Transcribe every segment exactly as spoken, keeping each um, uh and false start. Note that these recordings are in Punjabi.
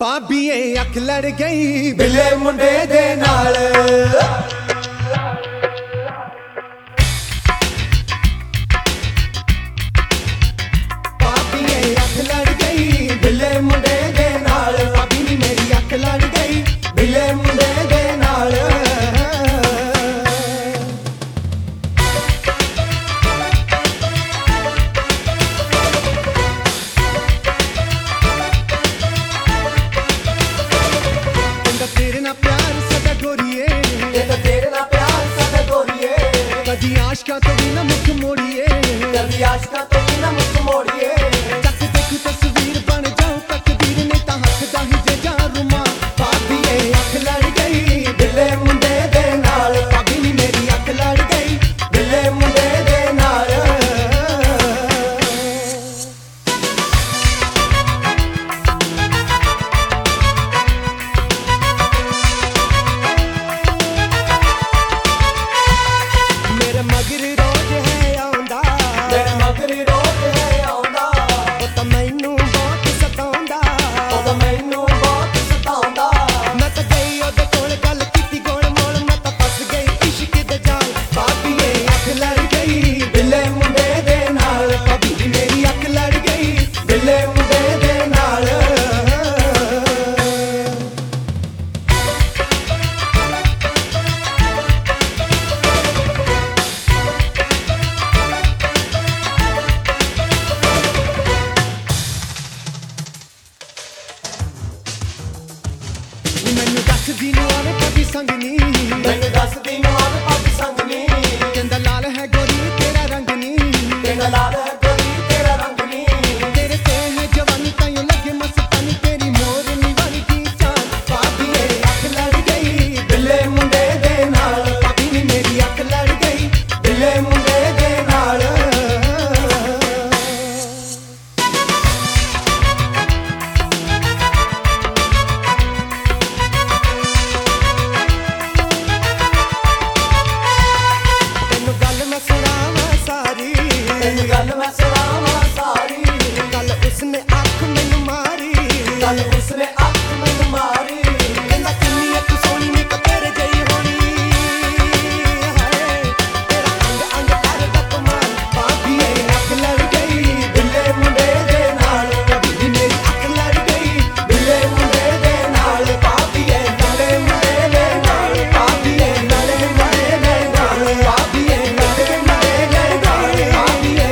ਭਾਬੀਏ ਅੱਖ ਲੜ ਗਈ ਬਿੱਲੇ ਮੁੰਡੇ ਦੇ ਨਾਲ। ਭਾਬੀਏ ਅੱਖ ਲੜ ਗਈ ਬਿੱਲੇ ਮੁੰਡੇ ਦੇ ਨਾਲ। ਭਾਬੀ ਨੀ ਮੇਰੀ ਅੱਖ ਲੜ ਗਈ ਬਿੱਲੇ ਮੁੰਡੇ ਦੇ ਨਾਲ। तेरे ना प्यार सदा गोरिए, तेरे ना प्यार सदा गोरिए। कभी आशिका तो भी ना मुख मोड़िए, कभी आशिका तो भी ना मुख मोड़िए। तक देख तस्वीर बन जाऊं तकदीर ने ता हक दा ही जे जा रुमा। भाभीए अख लड़ गई बिल्ले मुंडे दे नाल। भाभी नी मेरी अख लड़ गई बिल्ले मुंडे दे नाल। मगर रोज है आउंदा, मेरे मगर रोज है आउंदा। ओ तां मैनू बहुत सताउंदा, ओ तां मैनू बहुत सताउंदा। मैं तां गई ओदे कोल गल कीती गोल मोल, मैं तां फस गई इश्क दे जाल। भाभीए अख लड़ गई बिल्ले मुंडे दे नाल। भाभी मेरी अख लड़ गई बिल्ले मुंडे दे नाल। ਮੈਨੂੰ ਦੱਸਦੀ ਨੂੰ ਆਵੇ ਭਾਬੀ ਸੰਗ ਨੀ, ਮੈਨੂੰ ਦੱਸਦੀ ਨੂੰ ਆਵੇ ਭਾਬੀ ਸੰਗ ਨੀ। ਕਹਿੰਦਾ ਲਾਲ ਹੈ ਗੋਰੀ ਤੇਰਾ ਰੰਗ ਨੀ, ਕਹਿੰਦਾ ਲਾਲ ਹੈ ਗੋਰੀ ਤੇਰਾ ਰੰਗ ਨੀ। ਤੇਰੇ ਤੇ ਹੈ ਜਵਾਨੀ ਤਾਈਓ ਲੱਗੇ ਮਸਤਾਨੀ, ਤੇਰੀ ਮੋਰਨੀ ਵਰਗੀ ਚਾਲ। ਭਾਬੀਏ ਅੱਖ ਲੜ ਗਈ ਬਿੱਲੇ ਮੁੰਡੇ ਦੇ ਨਾਲ। ਭਾਬੀ ਨੀ ਮੇਰੀ ਅੱਖ ਲੜ ਗਈ ਬਿੱਲੇ ਮੁੰਡੇ ਦੇ ਨਾਲ। ਤੈਨੂੰ ਗੱਲ ਮੈਂ ਸੁਣਾਵਾਂ ਸਾਰੀ। ਕੱਲ ਉਸਨੇ ਅੱਖ ਮੈਨੂੰ ਮਾਰੀ, ਕੱਲ ਉਸਨੇ ਅੱਖ ਮੈਨੂੰ ਮਾਰੀ। ਕਹਿੰਦਾ ਕਿੰਨੀ ਅੱਖ ਸੋਹਣੀ ਨੀ ਤੇਰੇ ਜਿਹੀ ਹੋਣੀ। ਹਾਏ ਤੇਰਾ ਅੰਗ ਅੰਗ ਕਰਦਾ ਕਮਾਲ। ਭਾਬੀਏ ਅੱਖ ਲੜ ਗਈ ਬਿੱਲੇ ਮੁੰਡੇ ਦੇ ਨਾਲ। ਭਾਬੀ ਮੇਰੀ ਅੱਖ ਲੜ ਗਈ ਬਿੱਲੇ ਮੁੰਡੇ ਦੇ ਨਾਲ। ਭਾਬੀਏ ਨਾਲੇ ਮੁੰਡੇ ਦੇ ਨਾਲ। ਭਾਬੀਏ ਨਾਲੇ ਮੁੰਡੇ ਦੇ ਨਾਲ। ਭਾਬੀਏ ਨਾਲੇ ਮੁੰਡੇ ਦੇ ਨਾਲ। ਭਾਬੀਏ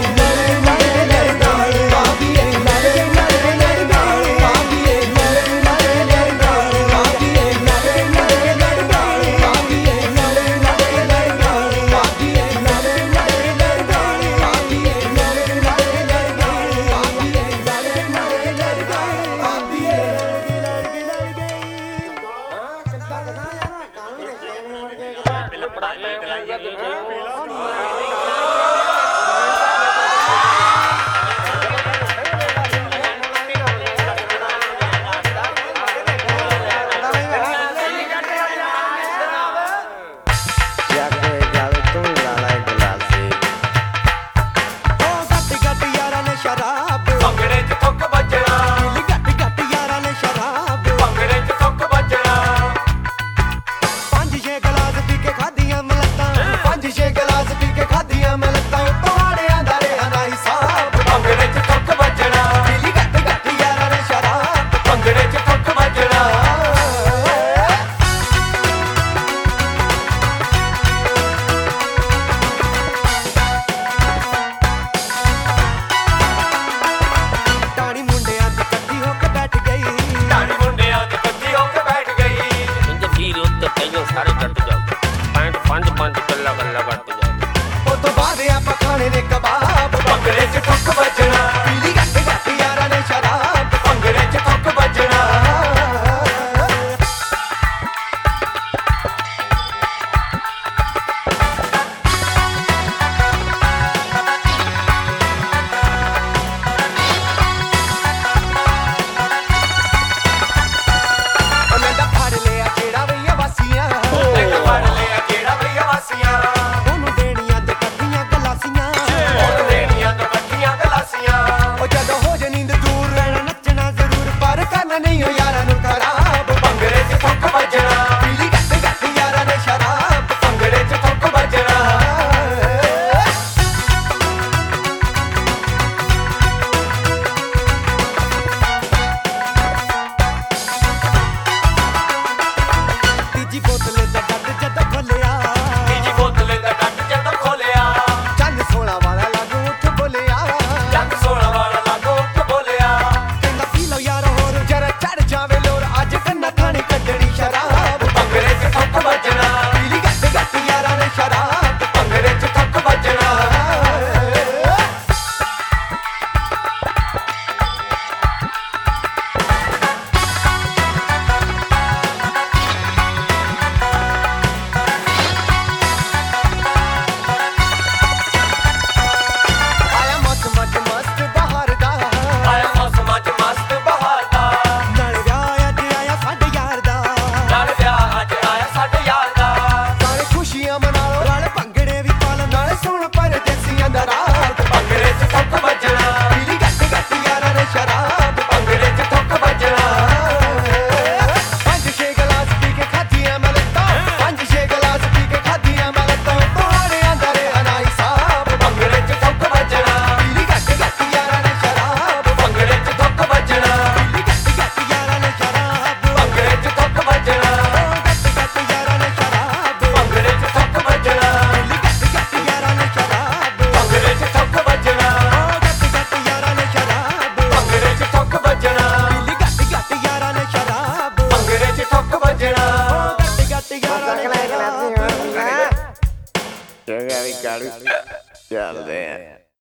पढ़ाई